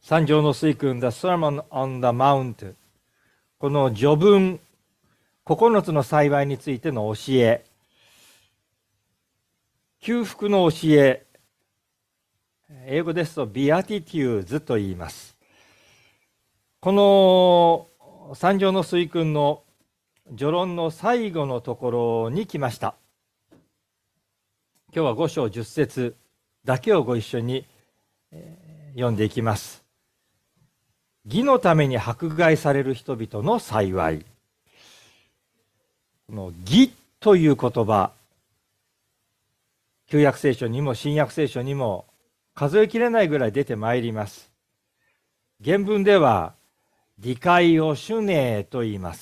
山上の水訓 The Sermon on the Mount、 この序文、9つの幸いについての教え、救福の教え、英語ですとビアティテューズと言います。この山上の水訓の序論の最後のところに来ました。今日は5章10節だけをご一緒に読んでいきます。義のために迫害される人々の幸い。この義という言葉、旧約聖書にも新約聖書にも数えきれないぐらい出てまいります。原文では理解を主寧と言います。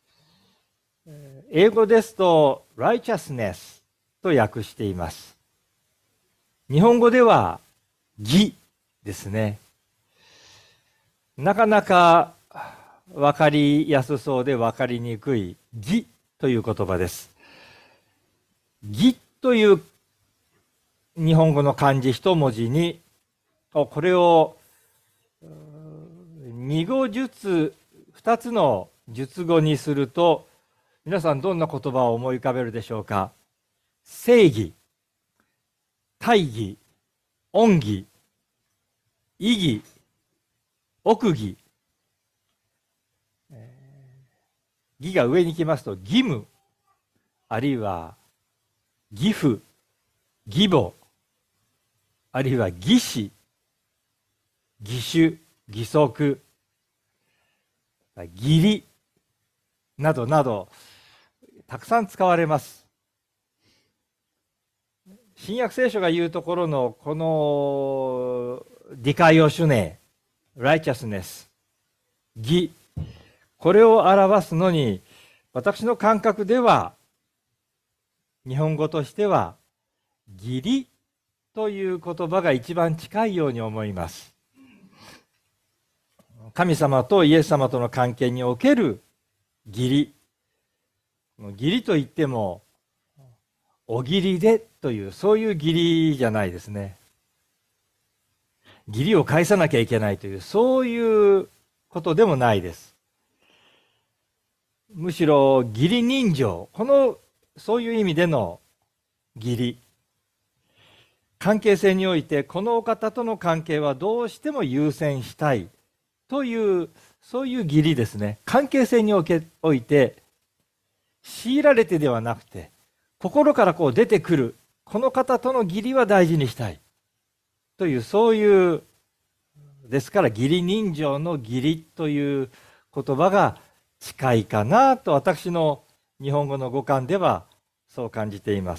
英語ですと righteousness と訳しています。日本語では義ですね。なかなか分かりやすそうで分かりにくい義という言葉です。義という日本語の漢字一文字に、これを二語述、二つの述語にすると、皆さんどんな言葉を思い浮かべるでしょうか。正義、大義、恩義、義義、奥義。義が上に来ますと義務、あるいは義父、義母、あるいは義士、義手、義足、義理などなどたくさん使われます。新約聖書が言うところのこの理解を主寧、righteousness、義、これを表すのに私の感覚では日本語としては義理という言葉が一番近いように思います。神様とイエス様との関係における義理。義理といってもお義理でというそういう義理じゃないですね。義理を返さなきゃいけないというそういうことでもないです。むしろ義理人情、そういう意味での義理。関係性においてこのお方との関係はどうしても優先したいというそういう義理ですね。関係性において強いられてではなくて心から出てくるこの方との義理は大事にしたいというそういうですから義理人情の義理という言葉が近いかなと私の日本語の語感ではそう感じています。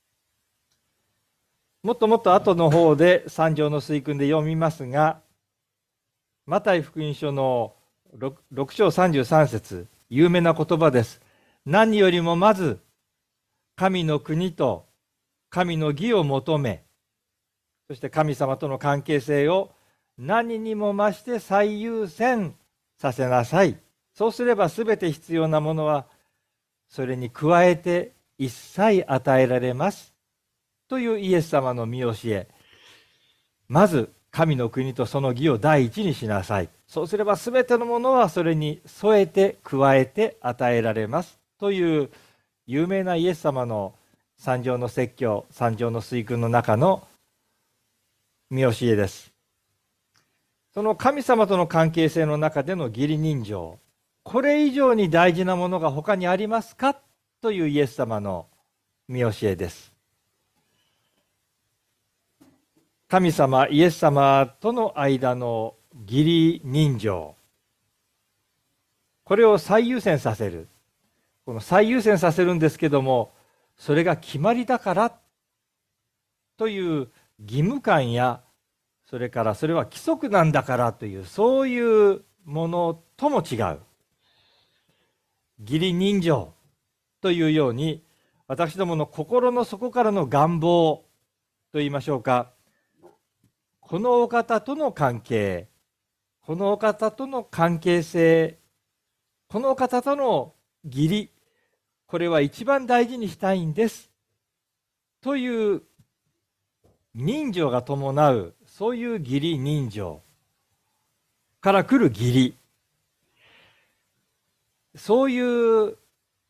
もっともっと後の方で三条の水訓で読みますが、マタイ福音書の 6章33節、有名な言葉です。何よりもまず神の国と神の義を求め、そして神様との関係性を何にも増して最優先させなさい。そうすればすべて必要なものはそれに加えて一切与えられますというイエス様の御教え。まず神の国とその義を第一にしなさい。そうすればすべてのものはそれに添えて加えて与えられますという有名なイエス様の三条の説教、三条の水訓の中の御教えです。その神様との関係性の中での義理人情、これ以上に大事なものが他にありますかというイエス様の御教えです。神様、イエス様との間の義理人情、これを最優先させる。この最優先させるんですけども、それが決まりだからという義務感や、それからそれは規則なんだからというそういうものとも違う。義理人情というように、私どもの心の底からの願望といいましょうか、このお方との関係、このお方との関係性、このお方との義理、これは一番大事にしたいんですという人情が伴う、そういう義理人情、 から来る義理、そういう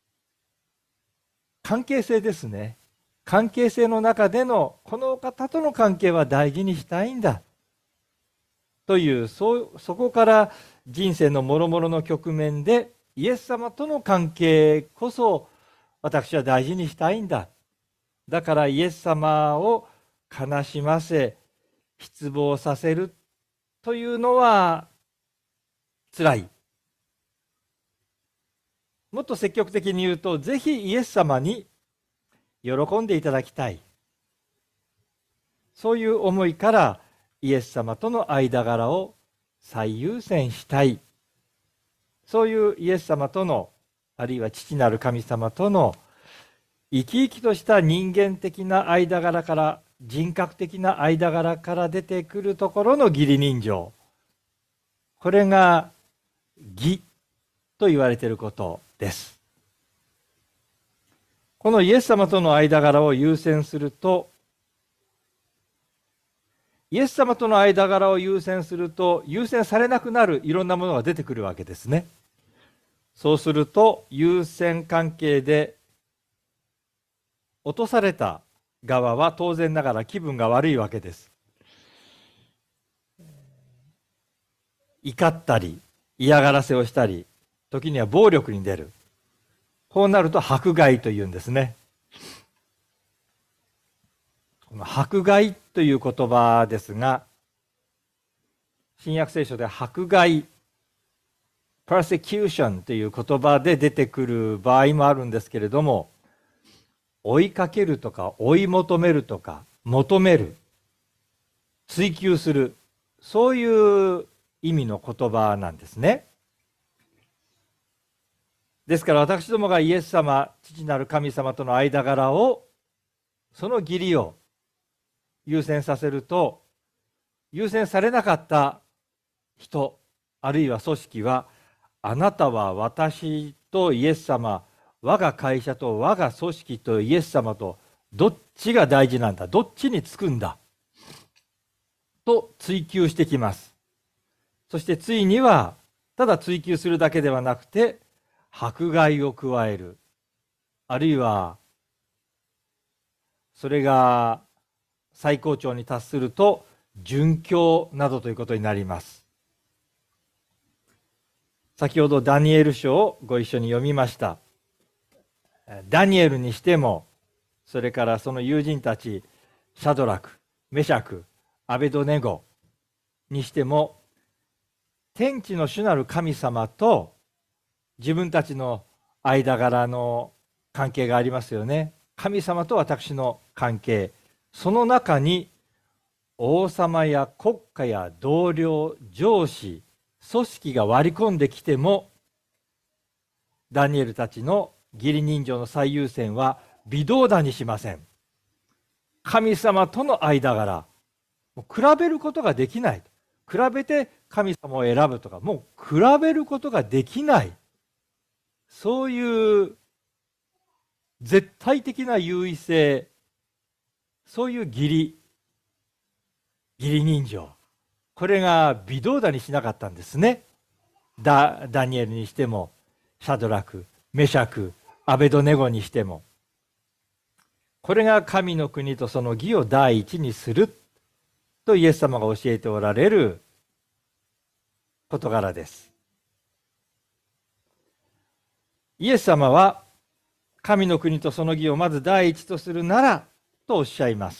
関係性ですね。関係性の中でのこの方との関係は大事にしたいんだという、そこから人生の諸々の局面でイエス様との関係こそ私は大事にしたいんだ。だからイエス様を悲しませ失望させるというのはつらい。もっと積極的に言うと、ぜひイエス様に喜んでいただきたい。そういう思いからイエス様との間柄を最優先したい。そういうイエス様との、あるいは父なる神様との生き生きとした人間的な間柄から、人格的な間柄から出てくるところの義理人情。これが義と言われていることです。このイエス様との間柄を優先すると、イエス様との間柄を優先すると、優先されなくなるいろんなものが出てくるわけですね。そうすると、優先関係で落とされた側は当然ながら気分が悪いわけです。怒ったり、嫌がらせをしたり、時には暴力に出る。こうなると迫害というんですね。この迫害という言葉ですが、新約聖書で迫害、persecution という言葉で出てくる場合もあるんですけれども、追いかけるとか追い求めるとか求める、追求する、そういう意味の言葉なんですね。ですから私どもがイエス様、父なる神様との間柄を、その義理を優先させると、優先されなかった人、あるいは組織は、あなたは私とイエス様、我が会社と我が組織とイエス様とどっちが大事なんだ、どっちにつくんだと追求してきます。そしてついにはただ追求するだけではなくて迫害を加える、あるいはそれが最高潮に達すると殉教などということになります。先ほどダニエル書をご一緒に読みました。ダニエルにしても、それからその友人たち、シャドラク、メシャク、アベドネゴにしても、天地の主なる神様と自分たちの間柄の関係がありますよね。神様と私の関係、その中に王様や国家や同僚、上司、組織が割り込んできても、ダニエルたちの義理人情の最優先は微動だにしません。神様との間柄、比べることができない。比べて神様を選ぶとか、もう比べることができない。そういう絶対的な優位性、そういう義理人情。これが微動だにしなかったんですね。ダニエルにしても、シャドラク、メシャク、アベドネゴにしても。これが神の国とその義を第一にするとイエス様が教えておられる事柄です。イエス様は神の国とその義をまず第一とするならとおっしゃいます。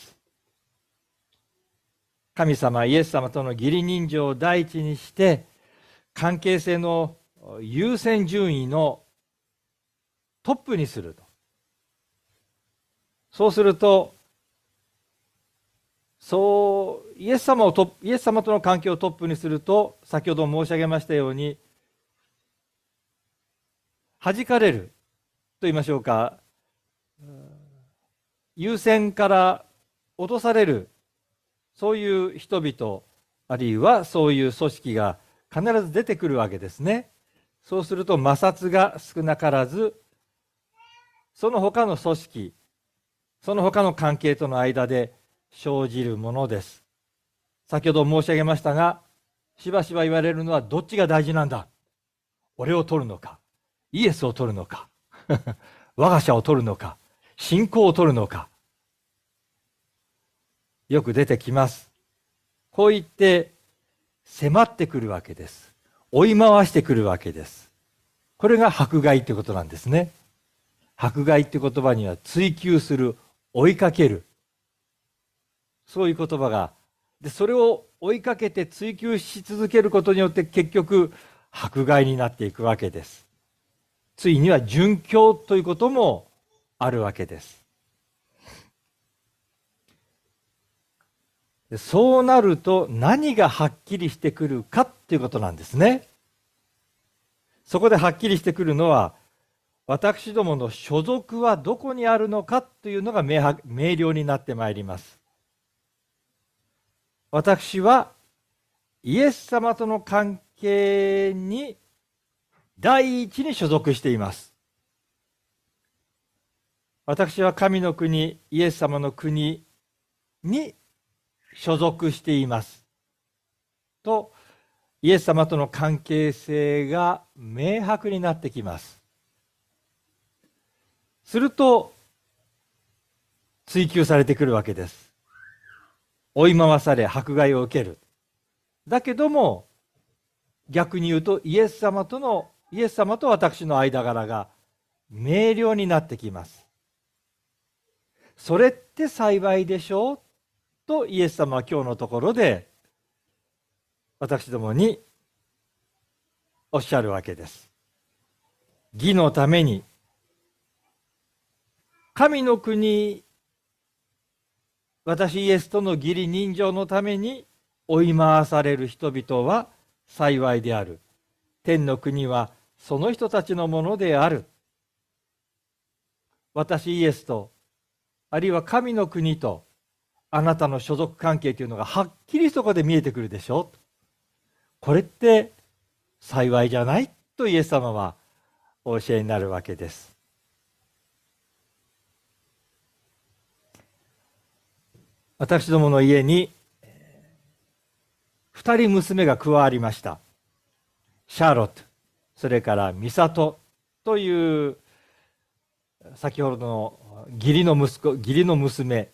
神様、イエス様との義理人情を第一にして関係性の優先順位のトップにすると。そうすると、イエス様との関係をトップにすると、先ほど申し上げましたように、弾かれると言いましょうか、優先から落とされる、そういう人々、あるいはそういう組織が必ず出てくるわけですね。そうすると摩擦が少なからず、その他の組織、その他の関係との間で生じるものです。先ほど申し上げましたが、 しばしば言われるのは、どっちが大事なんだ。俺を取るのか、イエスを取るのか、我が社を取るのか、信仰を取るのか。よく出てきます。こう言って迫ってくるわけです。追い回してくるわけです。これが迫害ということなんですね。迫害って言葉には追求する、追いかける。そういう言葉が、で、それを追いかけて追求し続けることによって結局迫害になっていくわけです。ついには殉教ということもあるわけです。そうなると何がはっきりしてくるかということなんですね。そこではっきりしてくるのは、私どもの所属はどこにあるのかというのが明瞭になってまいります。私はイエス様との関係に第一に所属しています。私は神の国、イエス様の国に所属しています。と、イエス様との関係性が明白になってきます。すると、追求されてくるわけです。追い回され、迫害を受ける。だけども、逆に言うと、イエス様と私の間柄が明瞭になってきます。それって幸いでしょうとイエス様は今日のところで私どもにおっしゃるわけです。義のために、神の国、私イエスとの義理人情のために追い回される人々は幸いである。天の国はその人たちのものである。私イエスと、あるいは神の国とあなたの所属関係というのがはっきりそこで見えてくるでしょう。これって幸いじゃないとイエス様はお教えになるわけです。私どもの家に2人娘が加わりました。シャーロット、それからミサトという先ほどの義理の息子、義理の娘。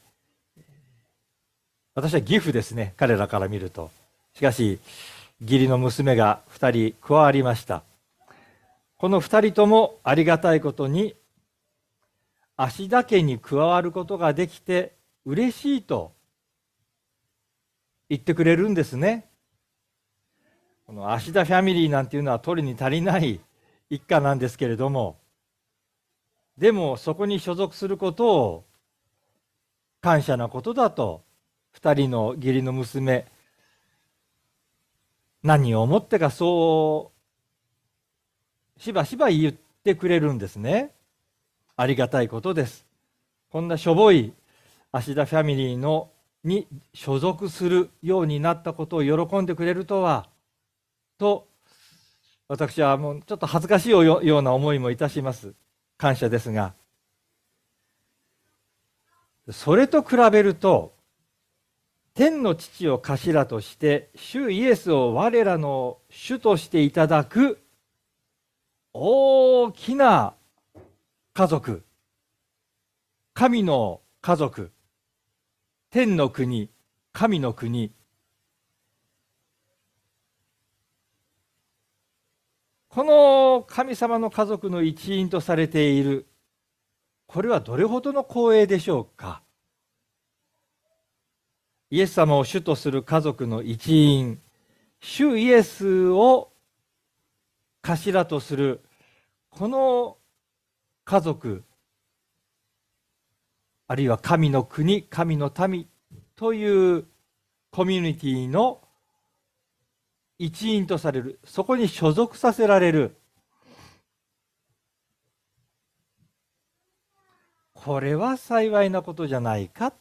私は義父ですね、彼らから見ると。しかし、義理の娘が2人加わりました。この2人ともありがたいことに、芦田家に加わることができて嬉しいと言ってくれるんですね。この芦田ファミリーなんていうのは取るに足りない一家なんですけれども、でもそこに所属することを感謝なことだと、2人の義理の娘、何を思ってかそうしばしば言ってくれるんですね。ありがたいことです。こんなしょぼい芦田ファミリーに所属するようになったことを喜んでくれるとは、と私はもうちょっと恥ずかしいような思いもいたします。感謝ですが、それと比べると、天の父を頭として主イエスを我らの主としていただく大きな家族、神の家族、天の国、神の国、この神様の家族の一員とされている、これはどれほどの光栄でしょうか。イエス様を主とする家族の一員、主イエスを頭とするこの家族、あるいは神の国、神の民というコミュニティの一員とされる、そこに所属させられる、これは幸いなことじゃないか。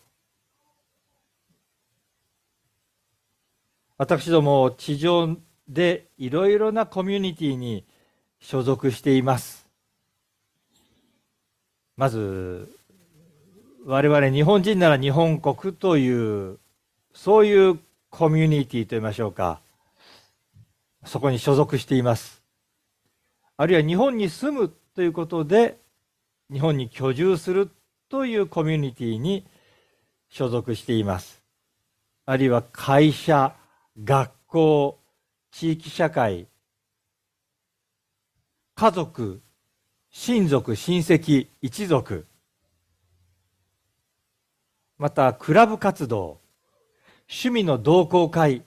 私ども地上でいろいろなコミュニティに所属しています。まず我々日本人なら日本国というそういうコミュニティといいましょうか、 そこに所属しています。あるいは日本に住むということで、日本に居住するというコミュニティに所属しています。あるいは会社、学校、地域社会、家族、親族、親戚、一族、またクラブ活動、趣味の同好会、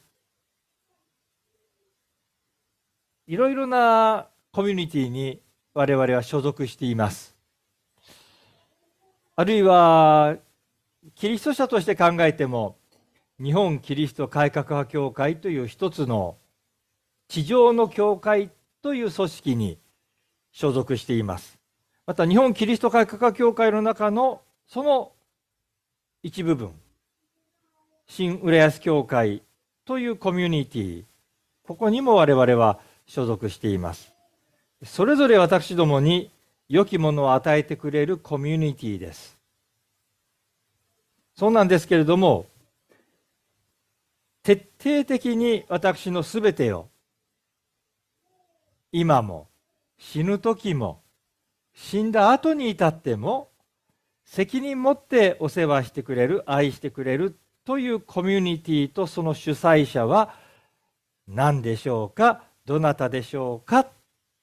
いろいろなコミュニティに我々は所属しています。あるいはキリスト者として考えても、日本キリスト改革派教会という一つの地上の教会という組織に所属しています。また日本キリスト改革派教会の中のその一部分、新浦安教会というコミュニティ、ここにも我々は所属しています。それぞれ私どもに良きものを与えてくれるコミュニティです。そうなんですけれども、徹底的に私のすべてを、今も死ぬ時も死んだ後に至っても責任持ってお世話してくれる、愛してくれるというコミュニティとその主催者は何でしょうか、どなたでしょうか。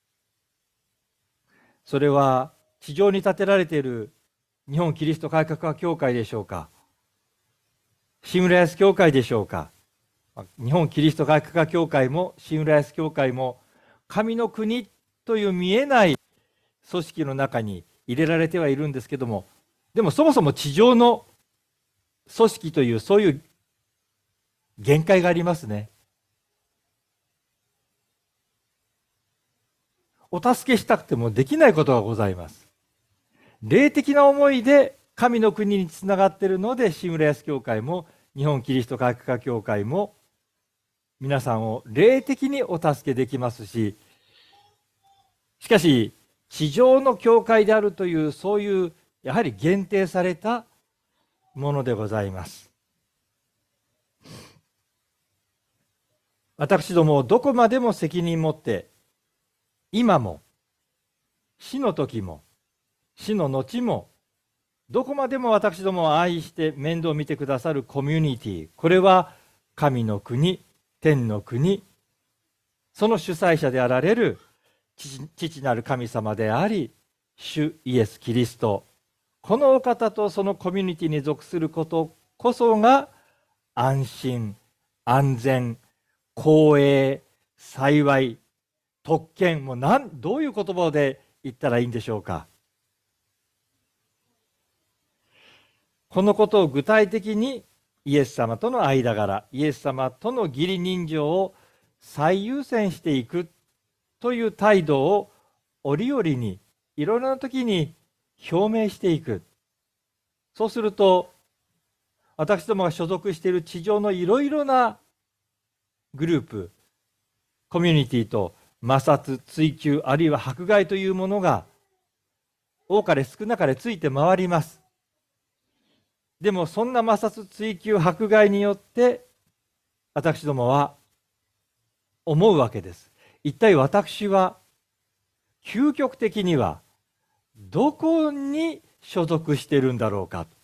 それは地上に建てられている日本キリスト改革派教会でしょうか、新浦安教会でしょうか。日本キリスト改革派教会も新浦安教会も神の国という見えない組織の中に入れられてはいるんですけども、でもそもそも地上の組織というそういう限界がありますね。お助けしたくてもできないことがございます。霊的な思いで神の国につながっているので、新浦安教会も日本キリスト改革派教会も皆さんを霊的にお助けできますし、しかし地上の教会であるというそういうやはり限定されたものでございます。私どもをどこまでも責任持って、今も死の時も死の後もどこまでも私どもを愛して面倒を見てくださるコミュニティ、これは神の国、天の国、その主催者であられる父なる神様であり、主イエス・キリスト、このお方とそのコミュニティに属することこそが安心、安全、光栄、幸い、特権、もうどういう言葉で言ったらいいんでしょうか。このことを具体的にイエス様との間柄、イエス様との義理人情を最優先していくという態度を折々にいろいろな時に表明していく。そうすると私どもが所属している地上のいろいろなグループ、コミュニティと摩擦、追求、あるいは迫害というものが多かれ少なかれついて回ります。でもそんな摩擦、追求、迫害によって私どもは思うわけです。一体私は究極的にはどこに所属しているんだろうか。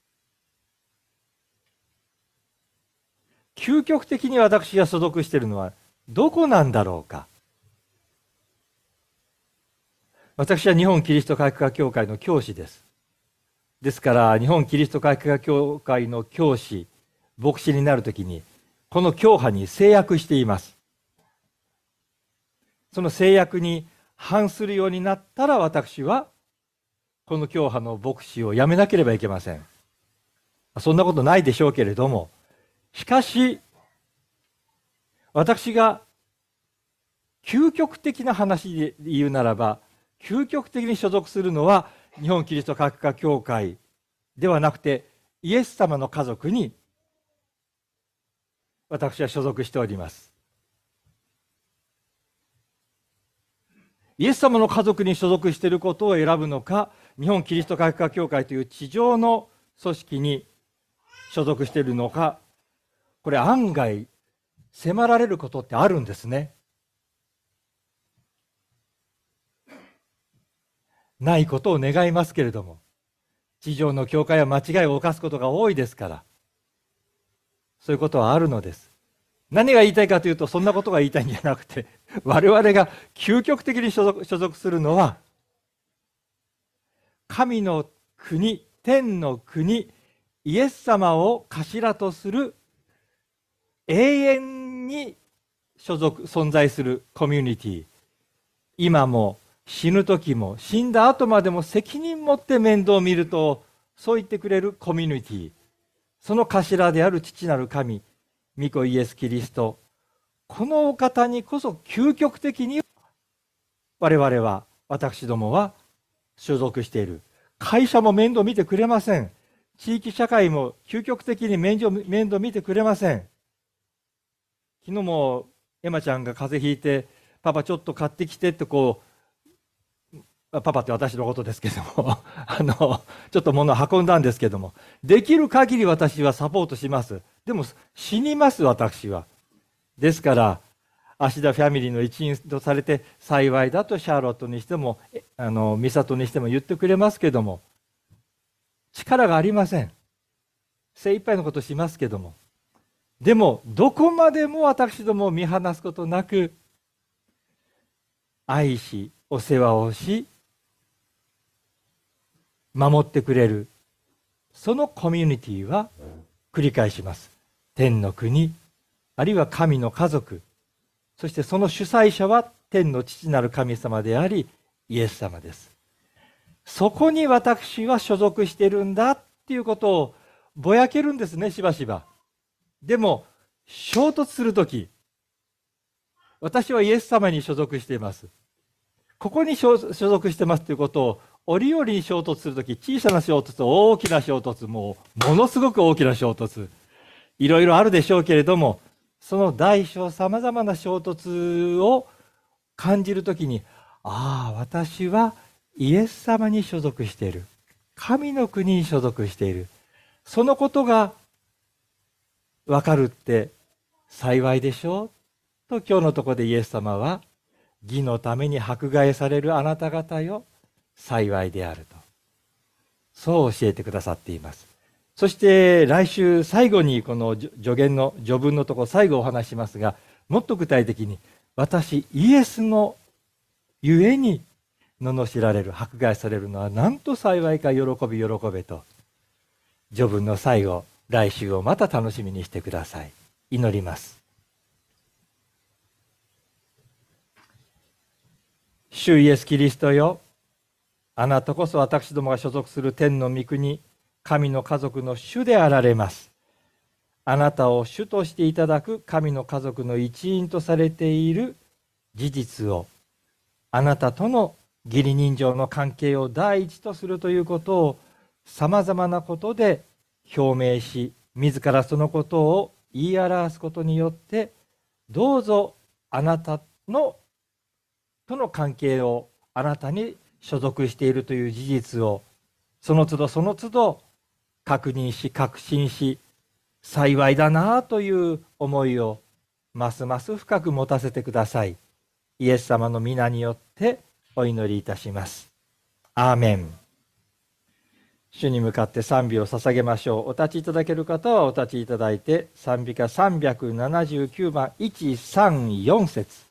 究極的に私が所属しているのはどこなんだろうか。私は日本キリスト改革派教会の教師です。ですから日本キリスト改革派教会の教師、牧師になるときにこの教派に制約しています。その制約に反するようになったら私はこの教派の牧師を辞めなければいけません。そんなことないでしょうけれども、しかし私が究極的な話で言うならば、究極的に所属するのは日本キリスト改革派教会ではなくてイエス様の家族に私は所属しております。イエス様の家族に所属していることを選ぶのか、日本キリスト改革派教会という地上の組織に所属しているのか、これ案外迫られることってあるんですね。 ないことを願いますけれども、地上の教会は間違いを犯すことが多いですから、そういうことはあるのです。何が言いたいかというと、そんなことが言いたいんじゃなくて、我々が究極的に所属するのは、神の国、天の国、イエス様を頭とする永遠に存在するコミュニティ、今も死ぬ時も死んだ後までも責任持って面倒を見ると、そう言ってくれるコミュニティ、その頭である父なる神、御子イエス・キリスト、このお方にこそ究極的に我々は、私どもは所属している。会社も面倒見てくれません。地域社会も究極的に面倒見てくれません。昨日もエマちゃんが風邪ひいて、パパちょっと買ってきてってパパって私のことですけどもちょっと物を運んだんですけども、できる限り私はサポートします。でも死にます、私は。ですから芦田ファミリーの一員とされて幸いだとシャーロットにしても美里にしても言ってくれますけども、力がありません。精一杯のことしますけども、でもどこまでも私どもを見放すことなく愛しお世話をし守ってくれる、そのコミュニティは繰り返します。天の国、あるいは神の家族、そしてその主催者は天の父なる神様でありイエス様です。そこに私は所属しているんだっていうことをぼやけるんですね、しばしば。でも衝突するとき、私はイエス様に所属しています。ここに所属してますということを折々に衝突するとき、小さな衝突、大きな衝突、ものすごく大きな衝突、いろいろあるでしょうけれども、その大小さまざまな衝突を感じるときに、ああ、私はイエス様に所属している。神の国に所属している。そのことがわかるって幸いでしょうと、今日のところでイエス様は、義のために迫害されるあなた方よ、幸いであると。そう教えてくださっています。そして来週最後にこの序言の序文のところ最後お話しますが、もっと具体的に、私イエスのゆえに罵られる、迫害されるのはなんと幸いか、喜び喜べと、序文の最後、来週をまた楽しみにしてください。祈ります。主イエスキリストよ、あなたこそ私どもが所属する天の御国、神の家族の主であられます。あなたを主としていただく神の家族の一員とされている事実を、あなたとの義理人情の関係を第一とするということをさまざまなことで表明し、自らそのことを言い表すことによって、どうぞあなたのとの関係を、あなたに所属しているという事実をその都度その都度確認し確信し、幸いだなという思いをますます深く持たせてください。イエス様の皆によってお祈りいたします。アーメン。主に向かって賛美を捧げましょう。お立ちいただける方はお立ちいただいて、賛美歌379番134節。